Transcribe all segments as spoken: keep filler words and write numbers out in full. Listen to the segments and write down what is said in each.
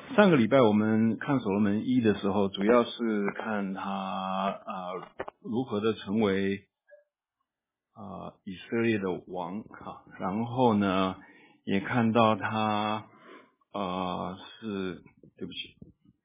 上个礼拜我们看所罗门一的时候，主要是看他啊、呃、如何的成为啊、呃、以色列的王哈，然后呢也看到他呃是对不起，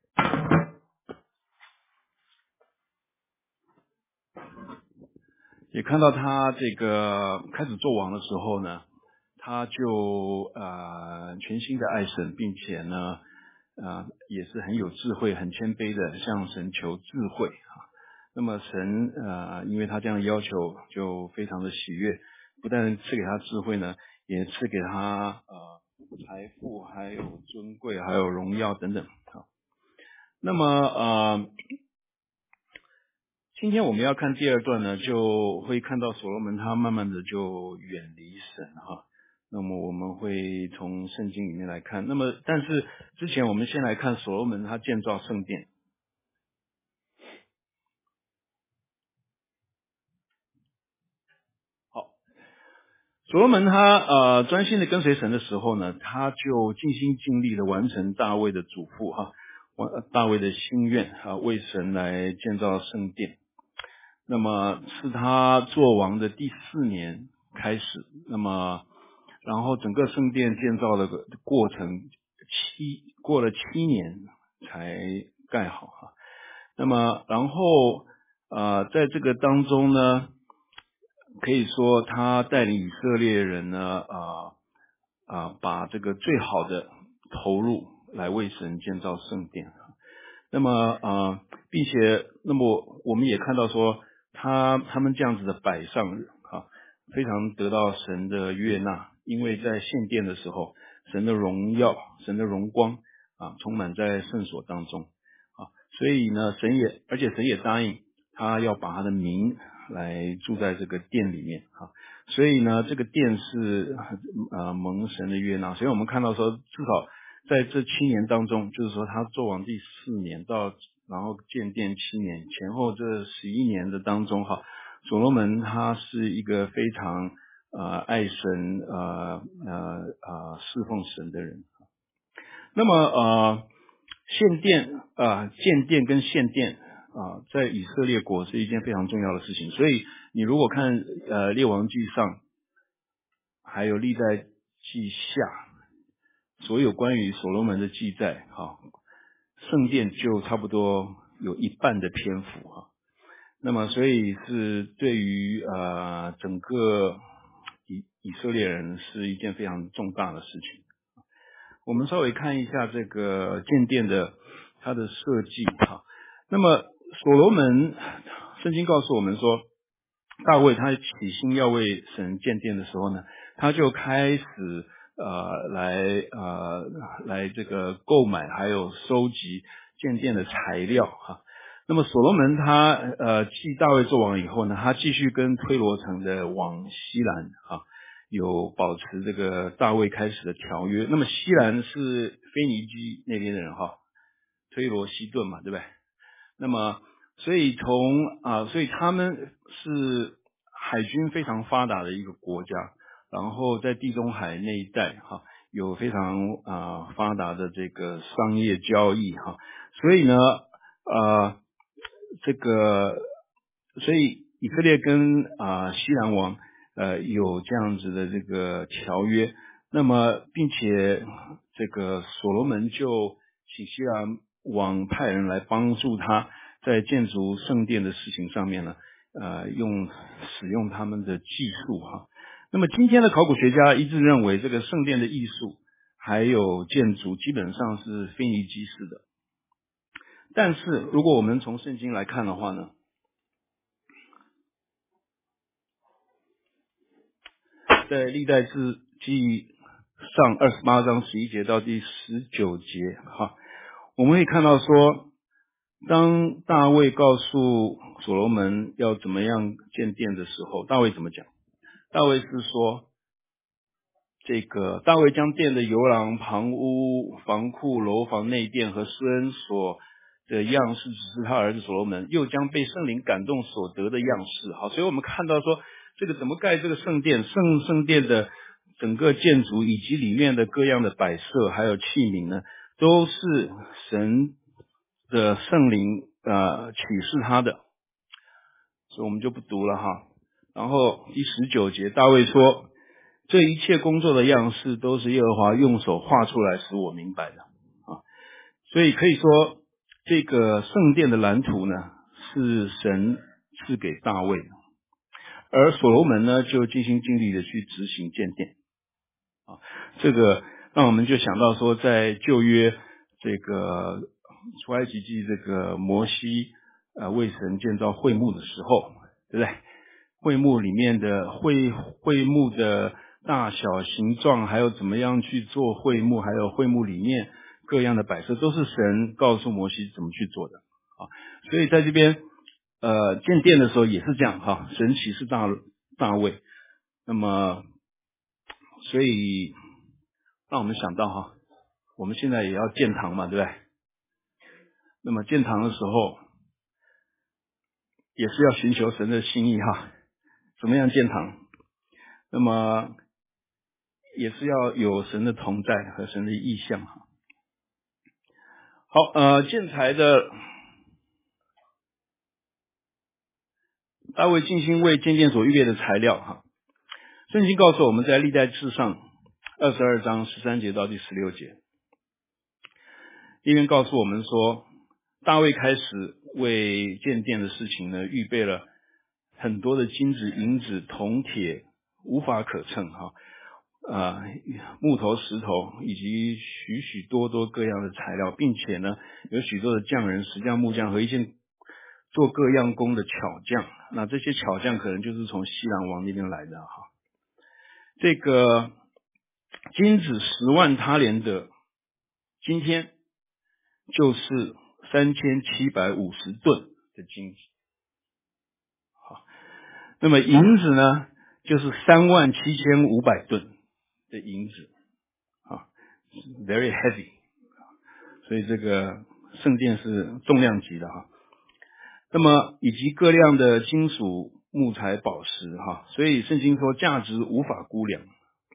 也看到他这个开始做王的时候呢，他就呃全心的爱神，并且呢呃也是很有智慧、很谦卑的向神求智慧啊。那么神呃因为他这样要求，就非常的喜悦，不但赐给他智慧呢，也赐给他呃财富，还有尊贵，还有荣耀等等啊。那么呃今天我们要看第二段呢，就会看到所罗门他慢慢的就远离神哈。那么我们会从圣经里面来看，那么但是之前我们先来看所罗门他建造圣殿。好，所罗门他呃专心的跟随神的时候呢，他就尽心尽力的完成大卫的嘱咐哈，完大卫的心愿啊，为神来建造圣殿。那么是他做王的第四年开始，那么然后整个圣殿建造的过程七过了七年才盖好哈。那么然后呃在这个当中呢，可以说他带领以色列人呢啊啊、呃呃、把这个最好的投入来为神建造圣殿。那么呃并且那么我们也看到说他他们这样子的摆上啊，非常得到神的悦纳，因为在献殿的时候，神的荣耀、神的荣光啊，充满在圣所当中啊，所以呢，神也而且神也答应他要把他的名来住在这个殿里面啊，所以呢，这个殿是呃蒙神的悦纳，所以我们看到说，至少在这七年当中，就是说他做王第四年到然后建殿七年，前后这十一年的当中哈，所罗门他是一个非常呃爱神呃呃呃侍奉神的人。那么呃献殿啊、呃、建殿跟献殿啊、呃、在以色列国是一件非常重要的事情，所以你如果看呃列王记上还有历代记下所有关于所罗门的记载哈，圣殿就差不多有一半的篇幅哈。那么所以是对于呃整个以以色列人是一件非常重大的事情。我们稍微看一下这个建殿的它的设计哈。那么所罗门圣经告诉我们说，大卫他起心要为神建殿的时候呢，他就开始呃来呃来这个购买还有收集建殿的材料哈。那么所罗门他呃继大卫做王以后呢，他继续跟推罗城的王西兰哈有保持这个大卫开始的条约。那么西兰是腓尼基那边的人哈，推罗西顿嘛，对不对？那么所以从啊、呃，所以他们是海军非常发达的一个国家，然后在地中海那一带哈有非常啊、呃、发达的这个商业交易哈，所以呢呃这个所以以色列跟啊、呃、西兰王呃有这样子的这个条约，那么并且这个所罗门就请西兰王派人来帮助他在建筑圣殿的事情上面呢呃用使用他们的技术哈。那么今天的考古学家一致认为这个圣殿的艺术还有建筑基本上是腓尼基式的，但是如果我们从圣经来看的话呢，在历代志记上二十八章十一节到第十九节哈，我们会看到说，当大卫告诉所罗门要怎么样建殿的时候，大卫怎么讲？大卫是说，这个大卫将殿的游廊、旁屋、房库、楼房、内殿和施恩所的样式指示他儿子所罗门，又将被圣灵感动所得的样式。好，所以我们看到说，这个怎么盖这个圣殿，圣圣殿的整个建筑以及里面的各样的摆设还有器皿呢， 都是神的圣灵呃启示他的，所以我们就不读了哈。然后第十九节，大卫说，这一切工作的样式都是耶和华用手画出来使我明白的啊。所以可以说这个圣殿的蓝图呢是神赐给大卫的，而所罗门呢就尽心尽力的去执行建殿啊。这个让我们就想到说，在旧约这个出埃及记这个摩西呃为神建造会幕的时候，对不对？会幕里面的会会幕的大小形状，还有怎么样去做会幕，还有会幕里面各样的摆设，都是神告诉摩西怎么去做的啊。所以在这边呃建殿的时候也是这样哈，神启示大大卫。那么所以让我们想到哈，我们现在也要建堂嘛，对不对？那么建堂的时候也是要寻求神的心意哈，怎么样建堂？那么也是要有神的同在和神的意象哈。好，呃，建材的大卫尽心为建殿所预备的材料哈。圣经告诉我们在历代志上二十二章十三节到第十六节，里面告诉我们说，大卫开始为建殿的事情呢，预备了很多的金子、银子、铜铁，无法可称哈。呃，木头、石头以及许许多多各样的材料，并且呢，有许多的匠人、石匠、木匠和一些做各样工的巧匠。那这些巧匠可能就是从西兰王那边来的哈。这个金子十万他连的，今天就是三千七百五十吨的金子。好，那么银子呢，就是三万七千五百吨的银子。啊 ，very heavy， 所以这个圣殿是重量级的哈。那么以及各样的金属、木材、宝石哈，所以圣经说价值无法估量。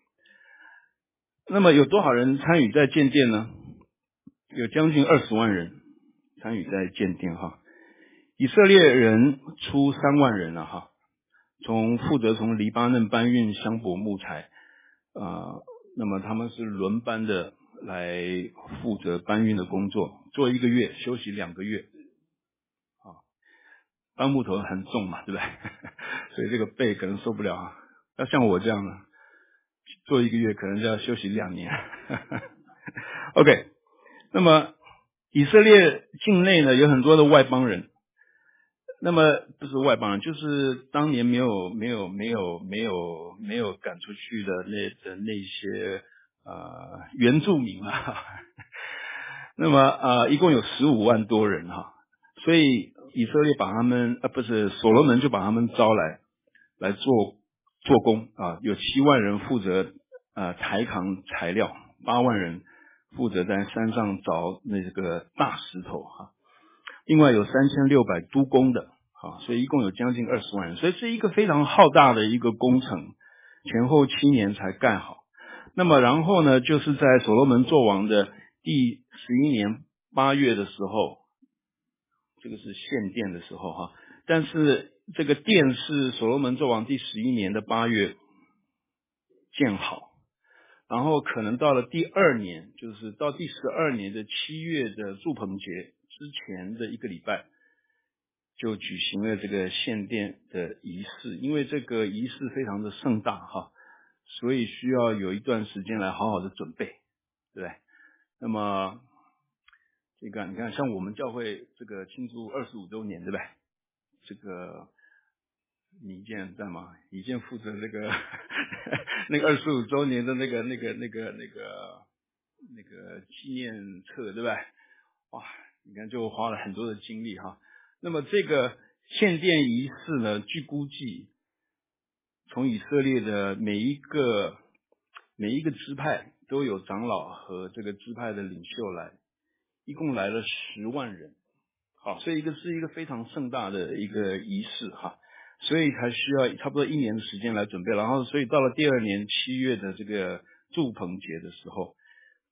那么有多少人参与在建殿呢？有将近二十万人参与在建殿哈。以色列人出三万人了哈，从负责从黎巴嫩搬运香柏木材。呃，那么他们是轮班的来负责搬运的工作，做一个月休息两个月啊。搬木头很重嘛，对不对？所以这个背可能受不了啊。要像我这样的，做一个月可能就要休息两年。OK， 那么以色列境内呢有很多的外邦人。那么不是外邦人，就是当年没有没有没有没有没有赶出去的那的那些呃原住民啊。那么呃一共有十五万多人哈，所以以色列把他们呃不是所罗门就把他们招来来做做工啊，有七万人负责呃抬扛材料，八万人负责在山上凿那个大石头哈。另外有三千六百督工的，好，所以一共有将近二十万人，所以是一个非常浩大的一个工程，前后七年才盖好。那么然后呢，就是在所罗门作王的第十一年八月的时候，这个是献殿的时候哈，但是这个殿是所罗门作王第十一年的八月建好，然后可能到了第二年，就是到第十二年的七月的住棚节之前的一个礼拜，就举行了这个献殿的仪式。因为这个仪式非常的盛大哈，所以需要有一段时间来好好的准备，对不对？那么这个你看，像我们教会这个庆祝二十五周年，对不对？这个李健在吗？李健负责那个那个二十五周年的那个那个那个那个那个纪念册，对不对？哇，你看就花了很多的精力哈。那么这个献殿仪式呢，据估计，从以色列的每一个每一个支派都有长老和这个支派的领袖来，一共来了十万人。好，所以一个是一个非常盛大的一个仪式哈，所以才需要差不多一年的时间来准备。然后，所以到了第二年七月的这个住棚节的时候，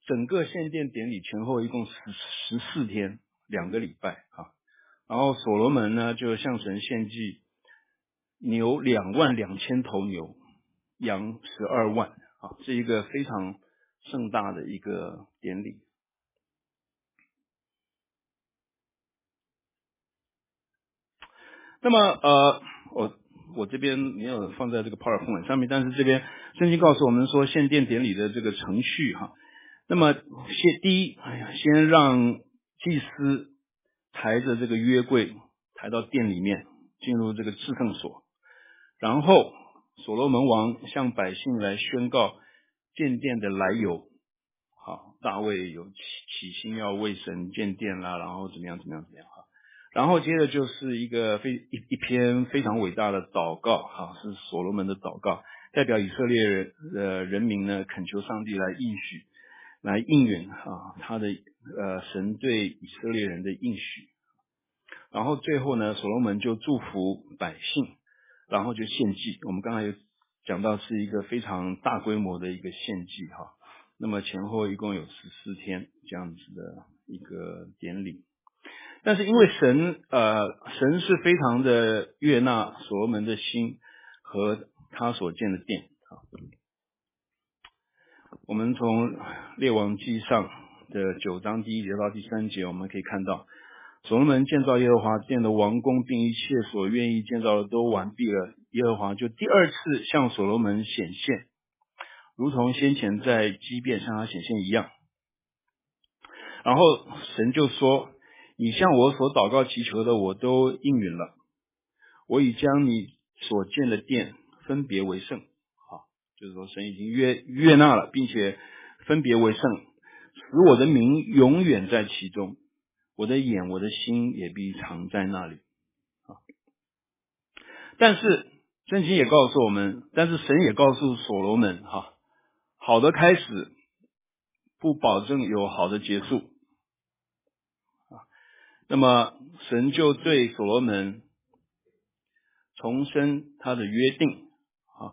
整个献殿典礼前后一共十十四天，两个礼拜啊。然后所罗门呢就向神献祭牛两万两千头牛，羊十二万啊，是一个非常盛大的一个典礼。那么呃，我我这边没有放在这个 PowerPoint 上面，但是这边圣经告诉我们说献殿典礼的这个程序哈。那么先第一，哎呀，先让祭司抬着这个约柜抬到殿里面，进入这个至圣所，然后所罗门王向百姓来宣告建殿的来由。好，大卫有起起心要为神建殿啦，然后怎么样怎么样怎么样哈。然后接着就是一个非一一篇非常伟大的祷告哈，是所罗门的祷告，代表以色列人呃人民呢恳求上帝来应许，来应允啊他的呃神对以色列人的应许。然后最后呢，所罗门就祝福百姓，然后就献祭。我们刚才有讲到是一个非常大规模的一个献祭哈。那么前后一共有十四天这样子的一个典礼。但是因为神呃神是非常的悦纳所罗门的心和他所建的殿啊。我们从列王记上的九章第一节到第三节，我们可以看到所罗门建造耶和华殿的王宫，并一切所愿意建造的都完毕了，耶和华就第二次向所罗门显现，如同先前在基遍向他显现一样。然后神就说，你向我所祷告祈求的我都应允了，我已将你所建的殿分别为圣。好，就是说神已经悦悦纳了，并且分别为圣，使我的名永远在其中，我的眼我的心也必常在那里。但是圣经也告诉我们，但是神也告诉所罗门哈，好的开始不保证有好的结束。那么神就对所罗门重申他的约定啊。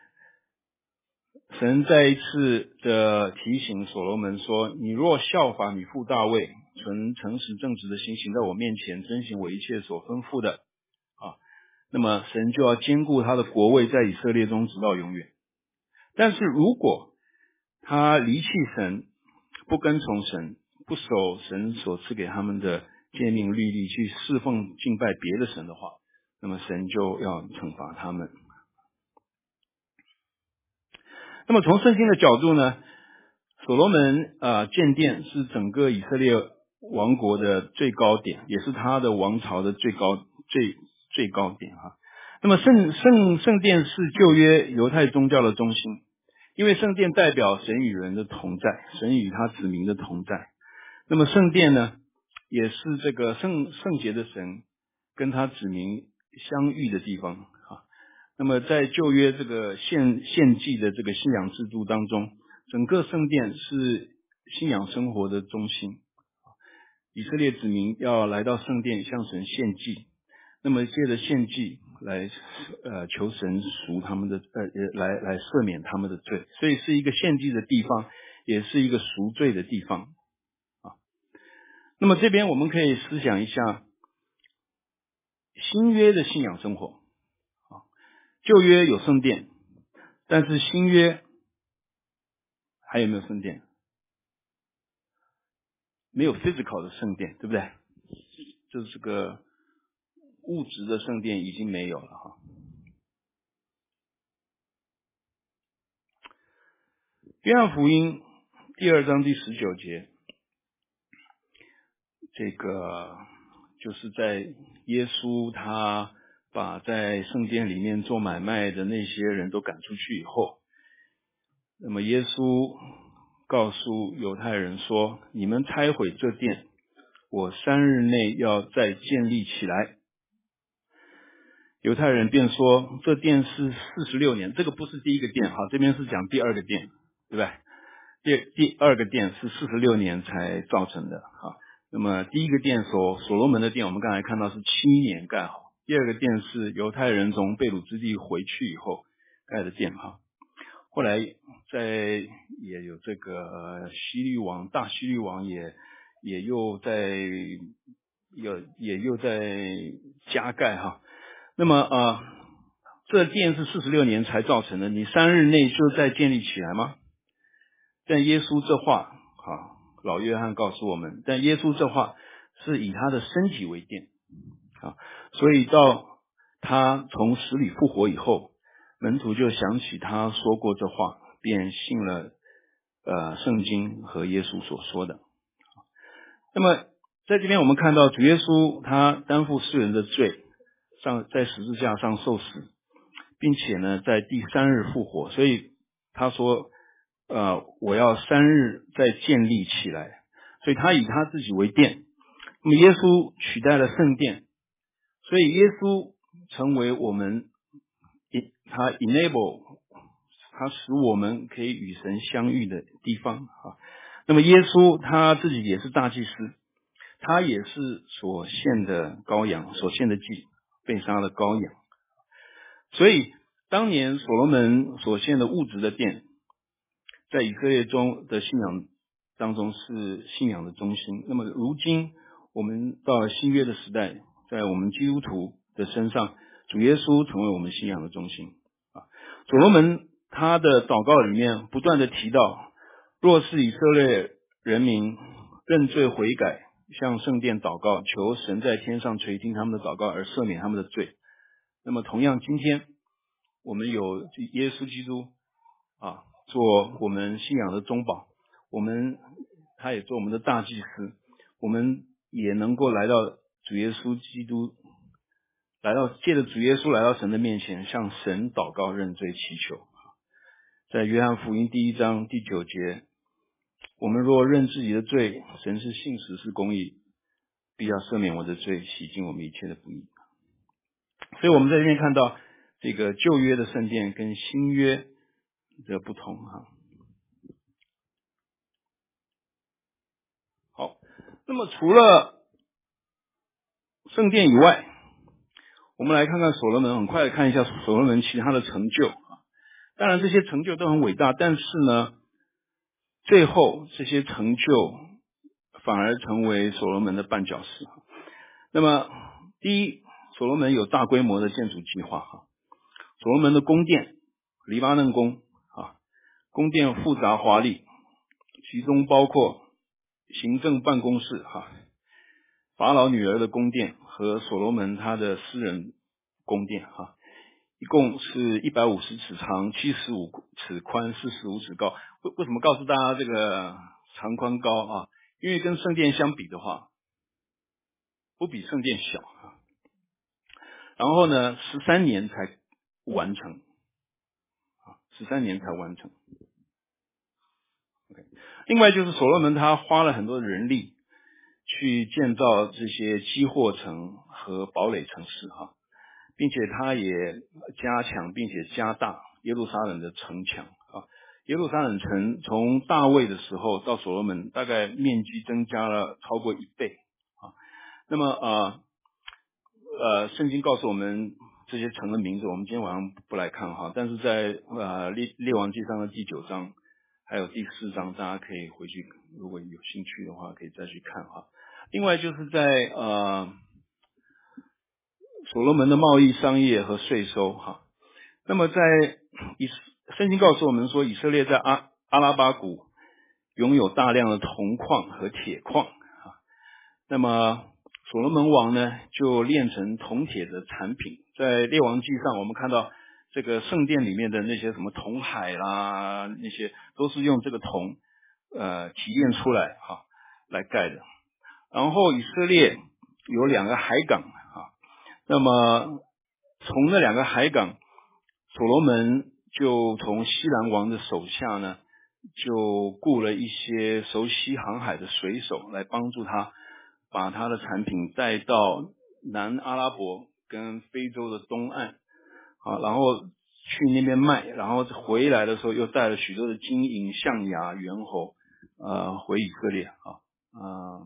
神再一次的提醒所罗门说，你若效法你父大卫，存诚实正直的心行在我面前，遵行我一切所吩咐的啊，那么神就要坚固他的国位在以色列中直到永远。但是如果他离弃神，不跟从神，不守神所赐给他们的诫命律例，去侍奉敬拜别的神的话，那么神就要惩罚他们。那么从圣经的角度呢，所罗门呃建殿是整个以色列王国的最高点，也是他的王朝的最高最最高点哈。那么圣圣圣殿是旧约犹太宗教的中心，因为圣殿代表神与人的同在，神与他子民的同在。那么圣殿呢，也是这个圣圣洁的神跟他子民相遇的地方啊。那么在旧约这个献献祭的这个信仰制度当中，整个圣殿是信仰生活的中心。以色列子民要来到圣殿向神献祭，那么借着献祭来呃求神赎他们的呃来来赦免他们的罪，所以是一个献祭的地方，也是一个赎罪的地方啊。那么这边我们可以思想一下新约的信仰生活啊。旧约有圣殿，但是新约还有没有圣殿？没有 physical 的圣殿，对不对？就是这个物质的圣殿已经没有了哈。约翰福音第二章第十九节，这个就是在耶稣他把在圣殿里面做买卖的那些人都赶出去以后，那么耶稣告诉犹太人说，你们拆毁这殿，我三日内要再建立起来。犹太人便说，这殿是四十六年，这个不是第一个殿哈，这边是讲第二个殿，对不对？第第二个殿是四十六年才造成的哈。那么第一个殿所所罗门的殿，我们刚才看到是七年盖好，第二个殿是犹太人从被掳之地回去以后盖的殿哈。后来在也有这个呃希律王，大希律王也也又在有也又在加盖哈。那么呃，这殿是四十六年才造成的，你三日内就再建立起来吗？但耶稣这话，好，老约翰告诉我们，但耶稣这话是以他的身体为殿，啊，所以到他从死里复活以后，门徒就想起他说过这话，便信了呃圣经和耶稣所说的。那么在这边我们看到主耶稣他担负世人的罪，上在十字架上受死，并且呢在第三日复活，所以他说呃我要三日再建立起来，所以他以他自己为殿。那么耶稣取代了圣殿，所以耶稣成为我们他 enable 他使我们可以与神相遇的地方啊。那么耶稣他自己也是大祭司，他也是所献的羔羊，所献的祭，被杀的羔羊。所以当年所罗门所献的物质的殿，在以色列中的信仰当中是信仰的中心。那么如今我们到了新约的时代，在我们基督徒的身上，主耶稣成为我们信仰的中心啊。所罗门他的祷告里面不断的提到，若是以色列人民认罪悔改，向圣殿祷告，求神在天上垂听他们的祷告而赦免他们的罪。那么同样今天我们有耶稣基督啊做我们信仰的中保，我们他也做我们的大祭司，我们也能够来到主耶稣基督，来到借着主耶稣来到神的面前，向神祷告认罪祈求。在约翰福音第一章第九节，我们若认自己的罪，神是信实是公义，必要赦免我的罪，洗净我们一切的不义。所以我们在这边看到这个旧约的圣殿跟新约的不同哈。好，那么除了圣殿以外，我们来看看所罗门，很快的看一下所罗门其他的成就。当然这些成就都很伟大，但是呢，最后这些成就反而成为所罗门的绊脚石。那么第一，所罗门有大规模的建筑计划哈。所罗门的宫殿，黎巴嫩宫啊，宫殿复杂华丽，其中包括行政办公室哈，法老女儿的宫殿和所罗门他的私人宫殿哈，一共是一百五十尺长，七十五尺宽，四十五尺高。为为什么告诉大家这个长宽高啊？因为跟圣殿相比的话，不比圣殿小啊。然后呢，十三年才完成啊，十三年才完成。Okay. 另外就是所罗门他花了很多人力去建造这些基货城和堡垒城市哈，并且他也加强并且加大耶路撒冷的城墙啊。耶路撒冷城从大卫的时候到所罗门，大概面积增加了超过一倍啊。那么呃呃，圣经告诉我们这些城的名字，我们今天晚上不来看哈，但是在呃列列王纪上的第九章还有第四章，大家可以回去，如果有兴趣的话可以再去看哈。另外就是在呃所罗门的贸易、商业和税收哈。那么在以圣经告诉我们说，以色列在阿阿拉巴谷拥有大量的铜矿和铁矿啊。那么所罗门王呢，就炼成铜铁的产品。在列王纪上，我们看到这个圣殿里面的那些什么铜海啦，那些都是用这个铜呃提炼出来哈来盖的。然后以色列有两个海港啊，那么从那两个海港，所罗门就从西兰王的手下呢，就雇了一些熟悉航海的水手来帮助他把他的产品带到南阿拉伯跟非洲的东岸啊，然后去那边卖，然后回来的时候又带了许多的金银、象牙、猿猴呃回以色列啊啊。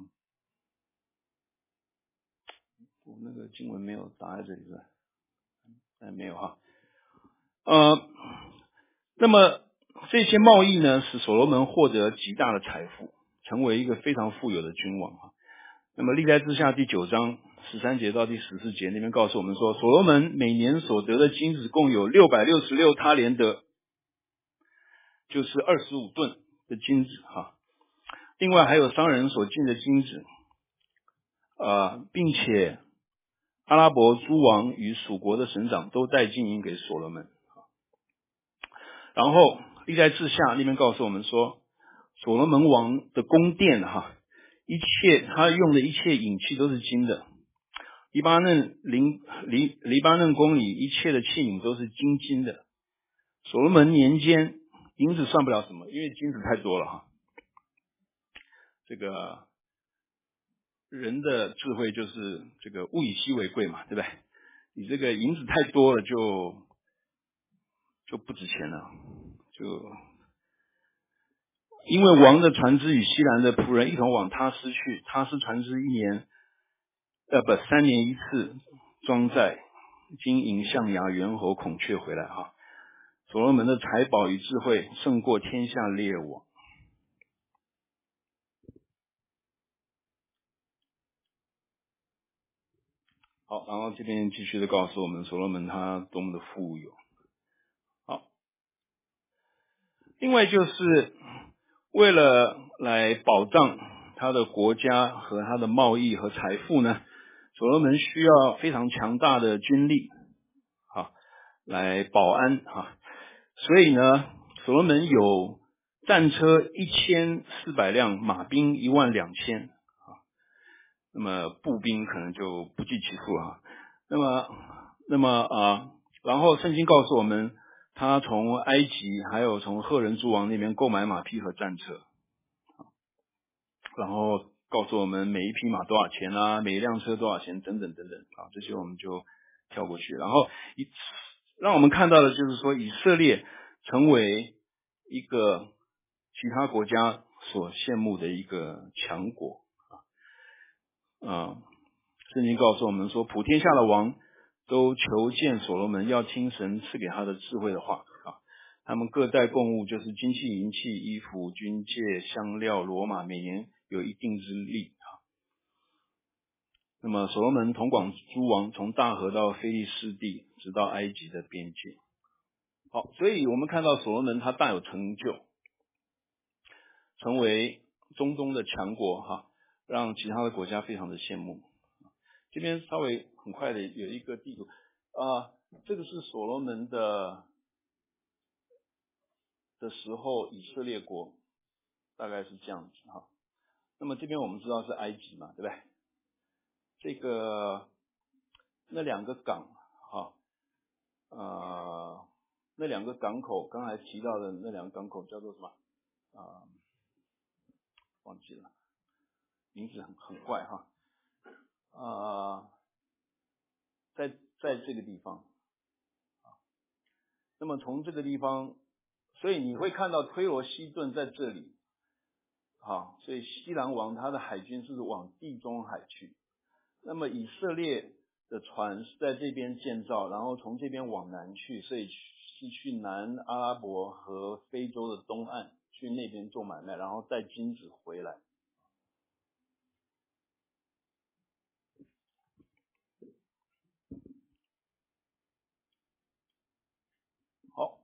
我那个经文没有打在这里是吧？哎，没有哈。呃，那么这些贸易呢，使所罗门获得极大的财富，成为一个非常富有的君王啊。那么历代志下第九章十三节到第十四节那边告诉我们说，所罗门每年所得的金子共有六百六十六他连得，就是二十五吨的金子哈。另外还有商人所进的金子，呃，并且阿拉伯诸王与属国的省长都带金银给所罗门。然后历代志下那边告诉我们说，所罗门王的宫殿哈，一切他用的一切引器都是金的，黎巴嫩黎黎黎巴嫩宫里一切的器皿都是金金的。所罗门年间银子算不了什么，因为金子太多了哈。这个人的智慧就是这个物以稀为贵嘛，对不对？你这个银子太多了就就不值钱了，就因为王的船只与西兰的仆人一同往他失去，他是船只一年呃不三年一次装载金银象牙猿猴孔雀回来哈。所罗门的财宝与智慧胜过天下列王。好，然后这边继续的告诉我们所罗门他多么的富有。好，另外就是为了来保障他的国家和他的贸易和财富呢，所罗门需要非常强大的军力啊来保安啊，所以呢，所罗门有战车一千四百辆，马兵一万两千啊，那么步兵可能就不计其数啊。那么，那么啊，然后圣经告诉我们，他从埃及还有从赫人诸王那边购买马匹和战车，然后告诉我们每一匹马多少钱啊，每一辆车多少钱等等等等啊，这些我们就跳过去。然后一让我们看到的就是说，以色列成为一个其他国家所羡慕的一个强国啊。啊圣经告诉我们说，普天下的王都求见所罗门，要听神赐给他的智慧的话啊。他们各带贡物，就是金器、银器、衣服、军械、香料、骡马，每年有一定之利啊。那么所罗门统管诸王，从大河到非利士地，直到埃及的边界。好，所以我们看到所罗门他大有成就，成为中东的强国哈，让其他的国家非常的羡慕。这边稍微很快的有一个地图啊，这个是所罗门的的时候，以色列国大概是这样子哈。那么这边我们知道是埃及嘛，对不对？这个那两个港哈，呃，那两个港口刚才提到的那两个港口叫做什么啊？忘记了，名字很很怪哈。啊，在在这个地方，那么从这个地方，所以你会看到推罗西顿在这里，好，所以西兰王他的海军是往地中海去，那么以色列的船是在这边建造，然后从这边往南去，所以是去南阿拉伯和非洲的东岸，去那边做买卖，然后带金子回来。好，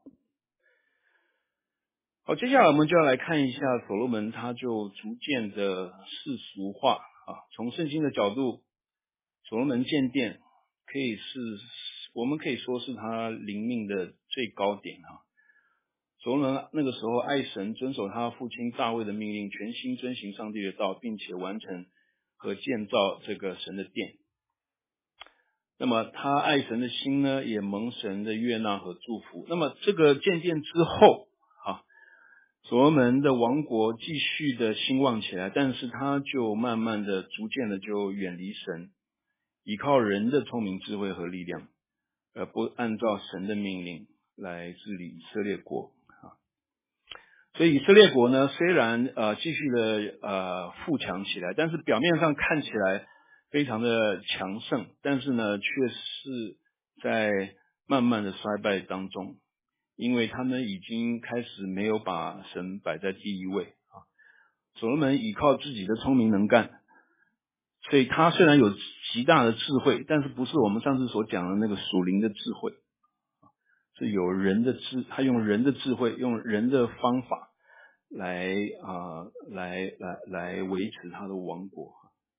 好，接下来我们就要来看一下所罗门，他就逐渐的世俗化啊。从圣经的角度，所罗门建殿可以是，我们可以说是他灵命的最高点啊。所罗门那个时候爱神，遵守他父亲大卫的命令，全心遵行上帝的道，并且完成和建造这个神的殿。那么他爱神的心呢，也蒙神的悦纳和祝福。那么这个建殿之后啊，所罗门的王国继续的兴旺起来，但是他就慢慢的逐渐的就远离神，依靠人的聪明智慧和力量，而不按照神的命令来治理以色列国啊。所以以色列国呢，虽然呃继续的呃富强起来，但是表面上看起来非常的强盛，但是呢却是在慢慢的衰败当中。 因为他们已经开始没有把神摆在第一位啊。所罗门依靠自己的聪明能干，所以他虽然有极大的智慧，但是不是我们上次所讲的那个属灵的智慧，是有人的智，他用人的智慧，用人的方法来啊、呃、来来来维持他的王国。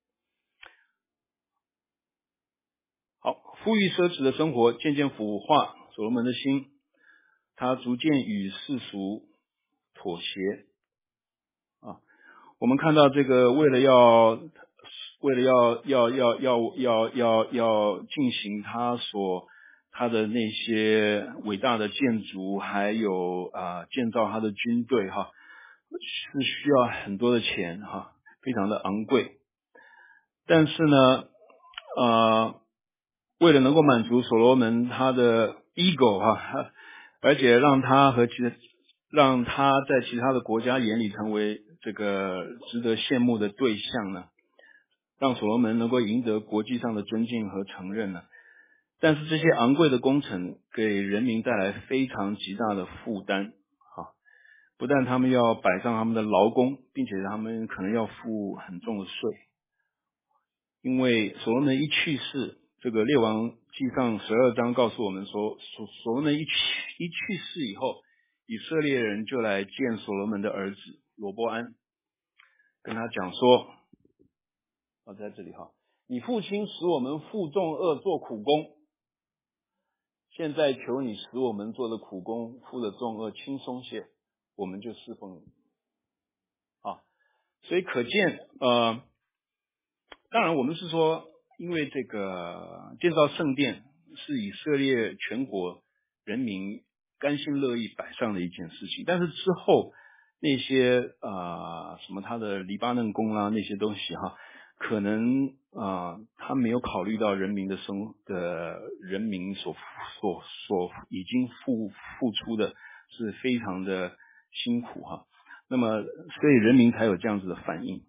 好，富裕奢侈的生活渐渐腐化所罗门的心，他逐渐与世俗妥协啊。我们看到这个，为了要为了要要要要要要要进行他所他的那些伟大的建筑，还有啊、呃、建造他的军队哈，是需要很多的钱哈，非常的昂贵。但是呢，呃。为了能够满足所罗门他的 ego 哈，而且让他和其让他在其他的国家眼里成为这个值得羡慕的对象呢，让所罗门能够赢得国际上的尊敬和承认呢。但是这些昂贵的工程给人民带来非常极大的负担啊！不但他们要摆上他们的劳工，并且他们可能要付很重的税，因为所罗门一去世。这个列王记上十二章告诉我们说，所所罗门一去一去世以后，以色列人就来见所罗门的儿子罗波安，跟他讲说，啊，在这里哈，你父亲使我们负重恶做苦工，现在求你使我们做的苦工负的重恶轻松些，我们就侍奉你。啊，所以可见，呃，当然我们是说。因为这个建造圣殿是以色列全国人民甘心乐意摆上的一件事情，但是之后那些啊、呃、什么他的黎巴嫩宫啦那些东西哈，可能啊、呃、他没有考虑到人民的生的人民所所所已经付付出的是非常的辛苦哈，那么所以人民才有这样子的反应。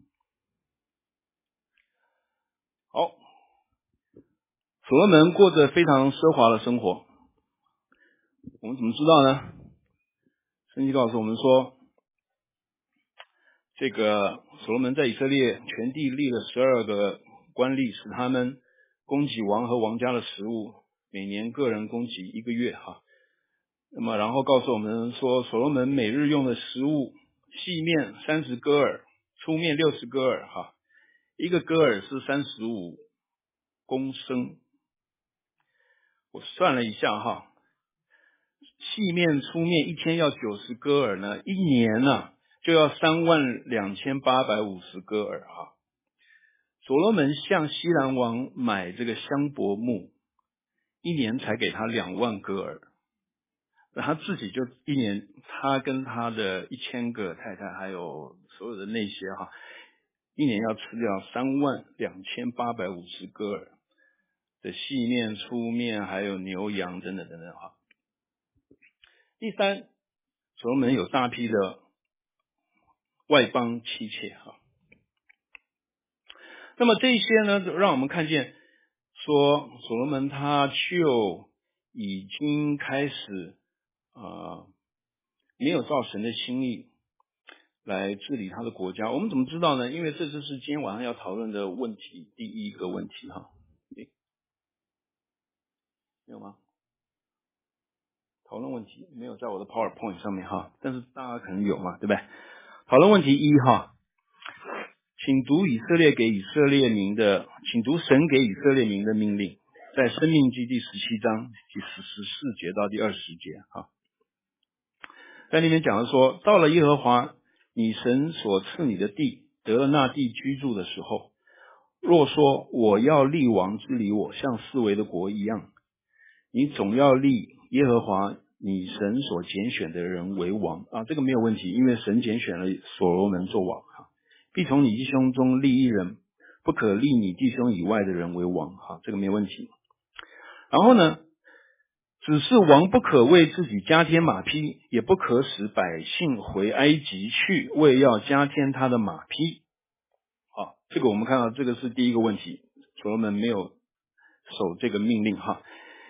好。所罗门过着非常奢华的生活，我们怎么知道呢？圣经告诉我们说，这个所罗门在以色列全地立了十二个官吏，使他们供给王和王家的食物，每年个人供给一个月哈。那么然后告诉我们说，所罗门每日用的食物，细面三十戈尔，粗面六十戈尔哈，一个戈尔是三十五公升。我算了一下哈，细面粗面一天要九十戈尔呢，一年呢、啊、就要三万两千八百五十戈尔哈。所罗门向西兰王买这个香柏木，一年才给他两万戈尔，那他自己就一年，他跟他的一千个太太还有所有的那些哈，一年要吃掉三万两千八百五十戈尔的细面、粗面，还有牛羊等等等等哈。第三，所罗门有大批的外邦妻妾哈。那么这些呢，让我们看见说，所罗门他就已经开始呃没有照神的心意来治理他的国家。我们怎么知道呢？因为这就是今天晚上要讨论的问题，第一个问题哈。没有吗？讨论问题没有在我的 PowerPoint 上面哈，但是大家可能有嘛，对不对？讨论问题一哈，请读以色列给以色列民的，请读神给以色列民的命令，在申命记第十七章第十四节到第二十节哈，在里面讲的说，到了耶和华你神所赐你的地，得了那地居住的时候，若说我要立王治理我，像四围的国一样，你总要立耶和华你神所拣选的人为王啊，这个没有问题，因为神拣选了所罗门做王哈，必从你弟兄中立一人，不可立你弟兄以外的人为王哈，这个没有问题。然后呢，只是王不可为自己加添马匹，也不可使百姓回埃及去，为要加添他的马匹。好，这个我们看到这个是第一个问题，所罗门没有守这个命令哈。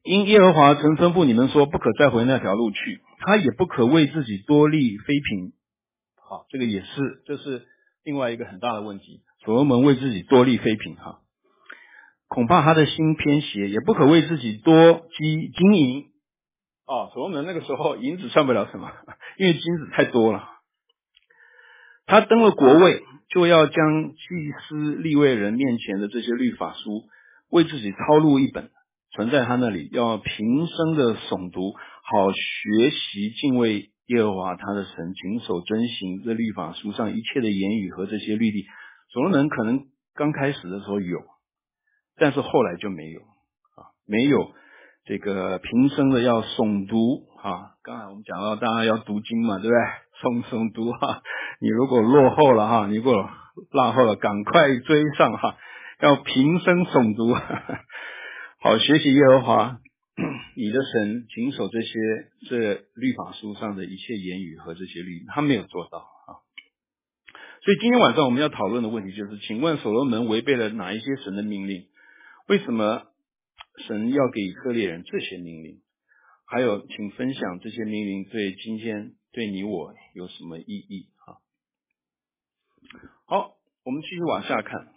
因耶和华曾吩咐你们说，不可再回那条路去，他也不可为自己多立妃嫔。好，这个也是，这是另外一个很大的问题。所罗门为自己多立妃嫔，哈，恐怕他的心偏邪，也不可为自己多积金银。哦，所罗门那个时候银子算不了什么，因为金子太多了。他登了国位，就要将祭司利未人面前的这些律法书为自己抄录一本，存在他那里，要平生的诵读，好学习敬畏耶和华他的神，谨守遵行这律法书上一切的言语和这些律例。所罗门可能刚开始的时候有，但是后来就没有啊，没有这个平生的要诵读啊。刚才我们讲到大家要读经嘛，对不对？诵诵读哈，你如果落后了哈，你如果落后了，赶快追上哈，要平生诵读，好学习耶和华你的神，谨守这些这律法书上的一切言语和这些律，他没有做到啊。所以今天晚上我们要讨论的问题就是，请问所罗门违背了哪一些神的命令？为什么神要给以色列人这些命令？还有，请分享这些命令对今天对你我有什么意义啊？好，我们继续往下看。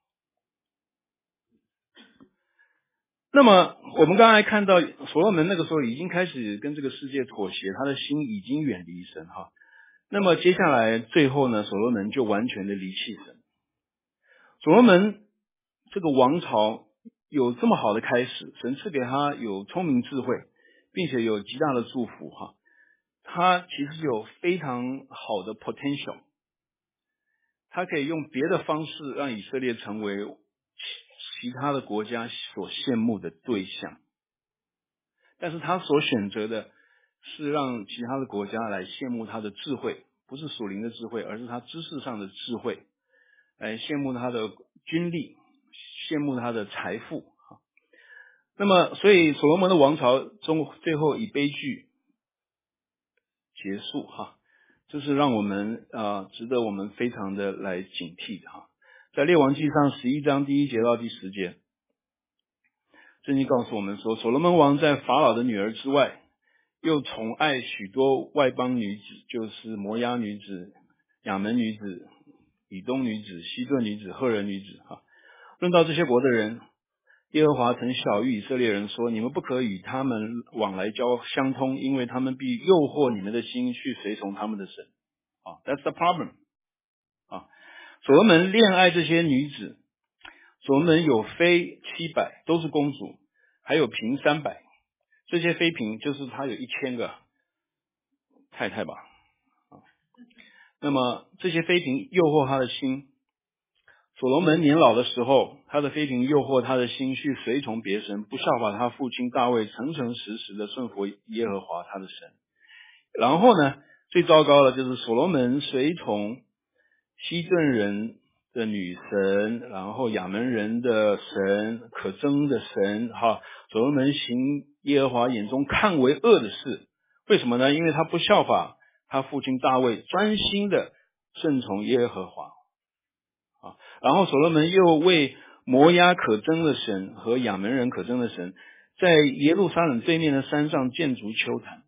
那么我们刚才看到所罗门那个时候已经开始跟这个世界妥协，他的心已经远离神哈。那么接下来最后呢，所罗门就完全的离弃神。所罗门这个王朝有这么好的开始，神赐给他有聪明智慧，并且有极大的祝福哈。他其实有非常好的 potential， 他可以用别的方式让以色列成为其他的国家所羡慕的对象，但是他所选择的是让其他的国家来羡慕他的智慧，不是属灵的智慧，而是他知识上的智慧，来羡慕他的军力，羡慕他的财富。那么所以所罗门的王朝中最后以悲剧结束哈，这是让我们呃值得我们非常的来警惕的哈。在列王纪上十一章第一节到第十节，圣经告诉我们说，所罗门王在法老的女儿之外，又宠爱许多外邦女子，就是摩押女子、亚门女子、以东女子、西顿女子、赫人女子哈。论到这些国的人，耶和华曾晓谕以色列人说，你们不可与他们往来交相通，因为他们必诱惑你们的心去随从他们的神。啊 That's the problem。啊，所罗门恋爱这些女子，所罗门有妃七百，都是公主，还有嫔三百，这些妃嫔就是他有一千个太太吧。啊，那么这些妃嫔诱惑他的心。所罗门年老的时候，他的妃嫔诱惑他的心去随从别神，不效法他父亲大卫诚诚实实的顺服耶和华他的神。然后呢，最糟糕的就是所罗门随从西顿人的女神，然后亚门人的神，可憎的神哈。所罗门行耶和华眼中看为恶的事，为什么呢？因为他不效法他父亲大卫，专心的顺从耶和华。啊，然后所罗门又为摩押可憎的神和亚门人可憎的神，在耶路撒冷对面的山上建筑丘坛。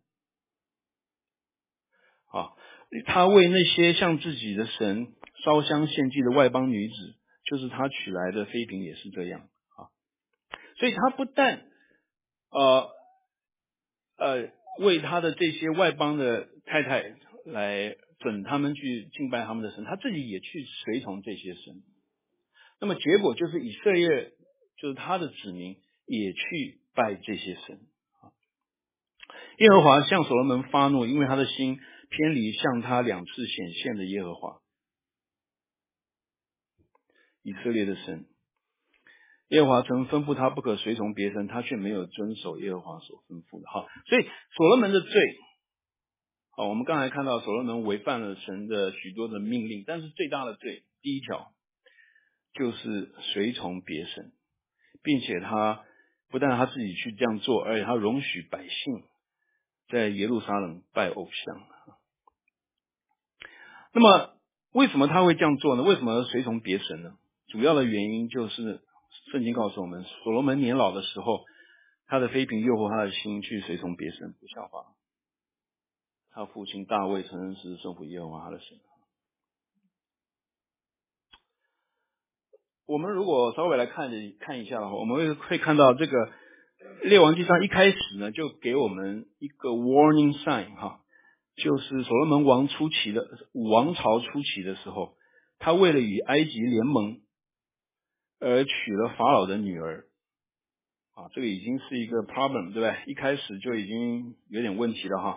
啊，他为那些向自己的神烧香献祭的外邦女子，就是他娶来的妃嫔也是这样啊。所以他不但呃呃为他的这些外邦的太太来准他们去敬拜他们的神，他自己也去随从这些神。那么结果就是以色列，就是他的子民也去拜这些神。耶和华向所罗门发怒，因为他的心偏离向他两次显现的耶和华以色列的神。耶和华曾吩咐他不可随从别神，他却没有遵守耶和华所吩咐的。好，所以所罗门的罪，好，我们刚才看到所罗门违反了神的许多的命令，但是最大的罪，第一条就是随从别神，并且他不但他自己去这样做，而且他容许百姓在耶路撒冷拜偶像。那么为什么他会这样做呢？为什么随从别神呢？主要的原因就是圣经告诉我们，所罗门年老的时候， 他的妃嫔诱惑他的心去随从别神，不效法他父亲大卫，承认是圣父耶和华他的神。我们如果稍微来看看一下的话，我们会会看到这个列王纪上一开始呢，就给我们一个 warning sign 哈，就是所罗门王初期的王朝初期的时候，他为了与埃及联盟而娶了法老的女儿啊，这个已经是一个 problem， 对不对？一开始就已经有点问题了哈。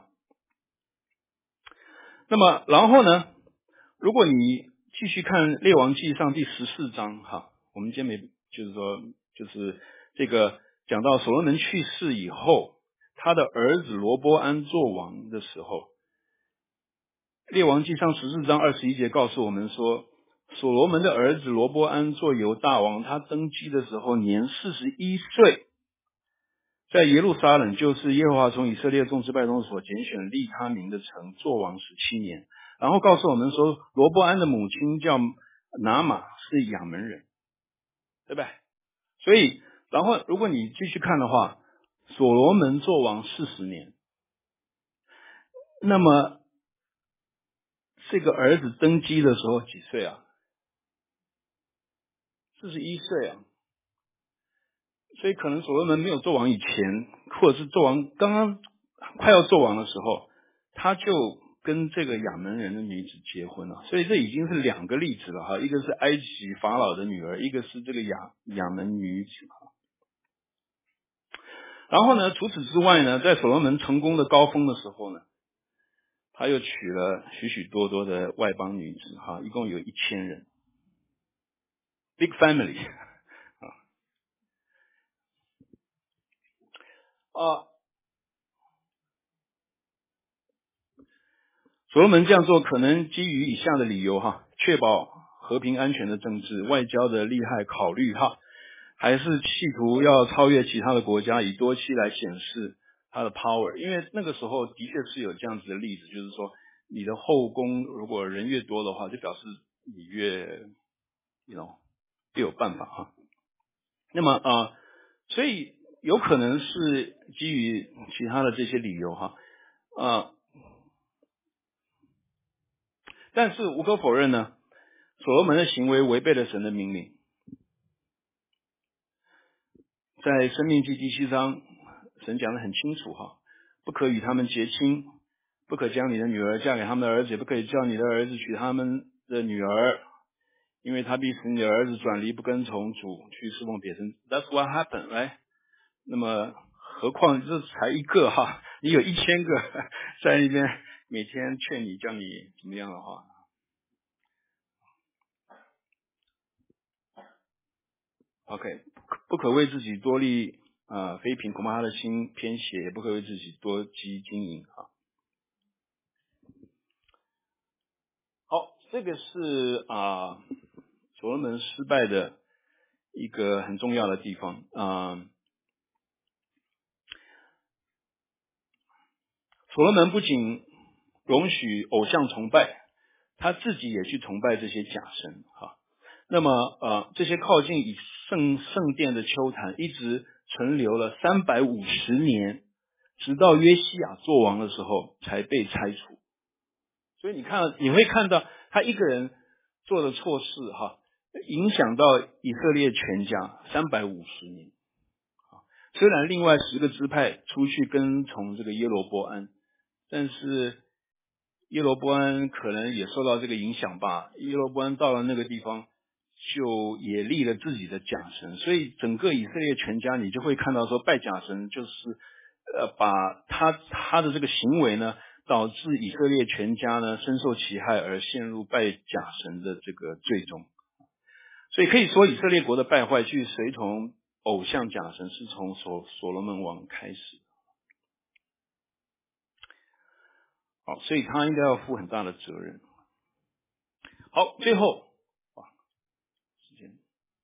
那么然后呢，如果你继续看列王纪上第十四章哈，我们今天没就是说就是这个讲到所罗门去世以后，他的儿子罗波安做王的时候，列王纪上十四章二十一节告诉我们说，所罗门的儿子罗波安做犹大王，他登基的时候年四十一岁，在耶路撒冷，就是耶和华从以色列众支派中所拣选立他名的城，做王十七年。然后告诉我们说，罗波安的母亲叫拿玛，是亚门人，对不对？所以然后如果你继续看的话，所罗门做王四十年，那么这个儿子登基的时候几岁啊？四十一岁啊。所以可能所罗门没有做王以前，或者是做王刚刚快要做王的时候，他就跟这个亚门人的女子结婚了。所以这已经是两个例子了哈，一个是埃及法老的女儿，一个是这个亚亚门女子。然后呢，除此之外呢，在所罗门成功的高峰的时候呢，他又娶了许许多多的外邦女子哈，一共有一千人 ，big family 啊。所罗门这样做可能基于以下的理由哈，确保和平安全的政治、外交的利害考虑哈，还是企图要超越其他的国家，以多妻来显示他的 power。因为那个时候的确是有这样子的例子，就是说你的后宫如果人越多的话，就表示你越 you know 越有办法哈。那么啊、呃，所以有可能是基于其他的这些理由哈啊。呃但是无可否认呢，所罗门的行为违背了神的命令。在申命记第七章，神讲得很清楚哈，不可与他们结亲，不可将你的女儿嫁给他们的儿子，也不可以叫你的儿子娶他们的女儿，因为他必使你的儿子转离不跟从主，去侍奉别神。That's what happened, right? 那么何况这才一个哈，你有一千个在那边每天劝你叫你怎么样的话。OK， 不可为自己多立啊妃嫔，恐怕他的心偏邪；也不可为自己多积金银啊。好，这个是啊所罗门失败的一个很重要的地方啊。所罗门不仅容许偶像崇拜，他自己也去崇拜这些假神哈。那么呃，这些靠近以圣圣殿的丘坛一直存留了三百五十年，直到约西亚做王的时候才被拆除。所以你看，你会看到他一个人做的错事哈，影响到以色列全家三百五十年。虽然另外十个支派出去跟从这个耶罗波安，但是耶罗波安可能也受到这个影响吧。耶罗波安到了那个地方，就也立了自己的假神，所以整个以色列全家，你就会看到说拜假神就是呃把他他的这个行为呢，导致以色列全家呢深受其害，而陷入拜假神的这个罪中。所以可以说，以色列国的败坏去随从偶像假神，是从所所罗门王开始。好，所以他应该要负很大的责任。好，最后，哇，时间，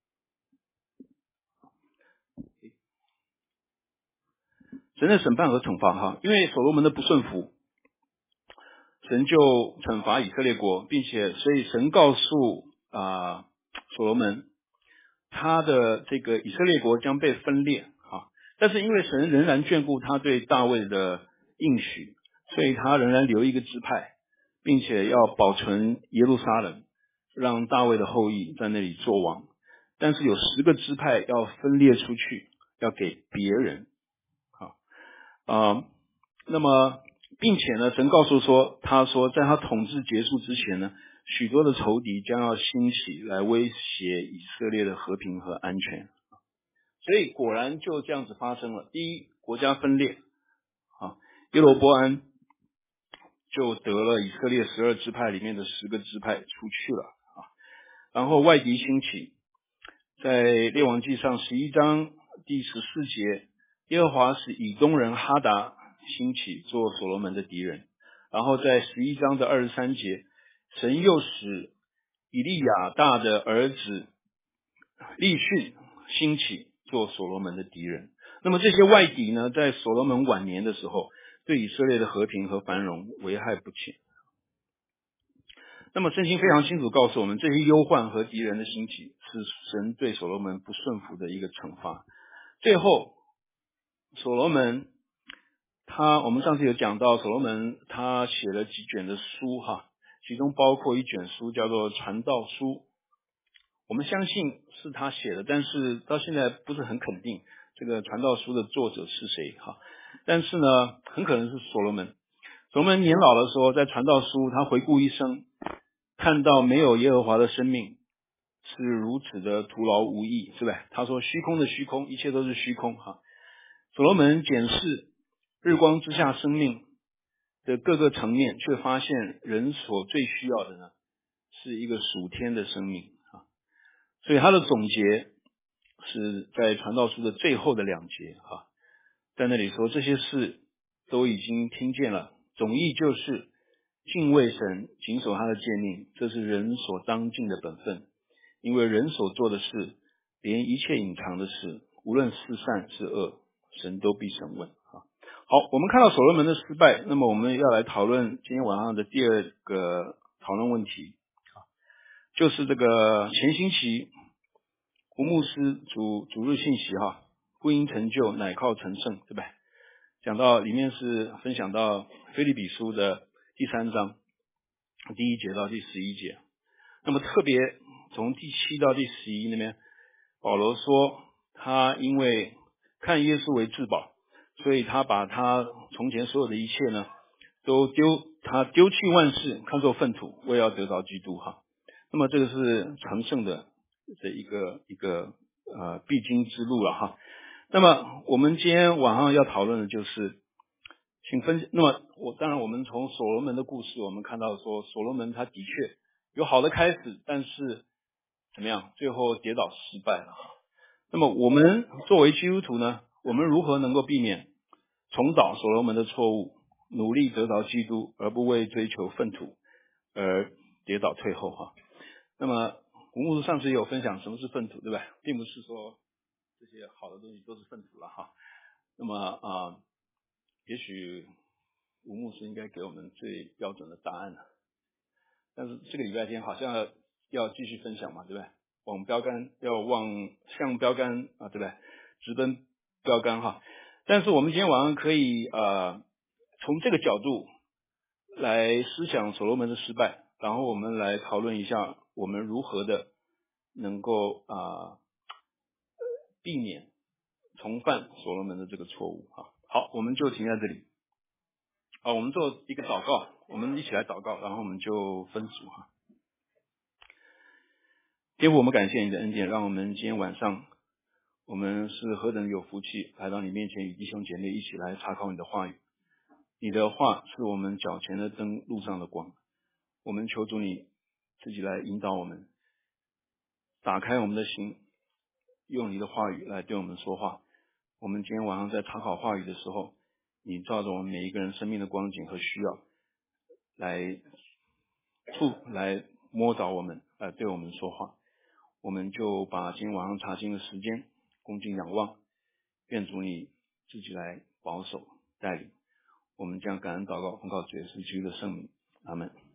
神的审判和惩罚哈，因为所罗门的不顺服，神就惩罚以色列国，并且所以神告诉啊、呃、所罗门，他的这个以色列国将被分裂哈， 但是因为神仍然眷顾他对大卫的应许，所以他仍然留一个支派，并且要保存耶路撒冷，让大卫的后裔在那里作王。但是有十个支派要分裂出去，要给别人。好，啊，那么并且呢，神告诉说，他说在他统治结束之前呢，许多的仇敌将要兴起来威胁以色列的和平和安全。所以果然就这样子发生了。第一，国家分裂，啊，耶罗波安就得了以色列十二支派里面的十个支派出去了啊。然后外敌兴起，在列王记上十一章第十四节，耶和华使以东人哈达兴起做所罗门的敌人。然后在十一章的二十三节，神又使以利亚大的儿子利逊兴起做所罗门的敌人。那么这些外敌呢，在所罗门晚年的时候，对以色列的和平和繁荣危害不浅。那么圣经非常清楚告诉我们，这些忧患和敌人的兴起是神对所罗门不顺服的一个惩罚。最后所罗门他我们上次有讲到，所罗门他写了几卷的书哈，其中包括一卷书叫做传道书。我们相信是他写的，但是到现在不是很肯定这个传道书的作者是谁哈。但是呢，很可能是所罗门。所罗门年老的时候，在传道书他回顾一生，看到没有耶和华的生命是如此的徒劳无益，是吧？他说虚空的虚空，一切都是虚空哈。所罗门检视日光之下生命的各个层面，却发现人所最需要的呢，是一个属天的生命啊。所以他的总结是在传道书的最后的两节哈，在那里说这些事都已经听见了，总意就是敬畏神，谨守他的诫命，这是人所当尽的本分。因为人所做的事，连一切隐藏的事，无论是善是恶，神都必审问。好，我们看到所罗门的失败，那么我们要来讨论今天晚上的第二个讨论问题，就是这个前星期吴牧师主主日信息哈，不因成就乃靠成圣，对吧？讲到里面是分享到腓立比书的第三章第一节到第十一节。那么特别从第七到第十一那边，保罗说他因为看耶稣为至宝，所以他把他从前所有的一切呢，都丢他丢弃万事，看作粪土，为要得着基督哈。那么这个是成圣的的一个一个呃必经之路了哈。那么我们今天晚上要讨论的就是，请分。那么我当然我们从所罗门的故事，我们看到说所罗门他的确有好的开始，但是怎么样，最后跌倒失败了。那么我们作为基督徒呢，我们如何能够避免重蹈所罗门的错误，努力得着基督，而不为追求粪土而跌倒退后哈？那么吴牧师上次也有分享什么是粪土，对吧？并不是说这些好的东西都是粪土了哈。那么啊、呃，也许吴牧师应该给我们最标准的答案了。但是这个礼拜天好像要继续分享嘛，对不对？往标杆要往向标杆啊，对不对？直奔标杆哈。但是我们今天晚上可以呃从这个角度来思想所罗门的失败，然后我们来讨论一下我们如何的能够啊、呃、避免重犯所罗门的这个错误哈。好，我们就停在这里。好，我们做一个祷告，我们一起来祷告，然后我们就分组哈。天父，我们感谢你的恩典，让我们今天晚上我们是何等有福气，来到你面前与弟兄姐妹一起来查考你的话语。你的话是我们脚前的灯，路上的光。我们求主你自己来引导我们，打开我们的心，用你的话语来对我们说话。我们今天晚上在查考话语的时候，你照着我们每一个人生命的光景和需要来触来摸着我们，来对我们说话。我们就把今天晚上查经的时间恭敬仰望，愿主你自己来保守带领。我们将感恩祷告奉告主耶稣基督的圣名，阿们。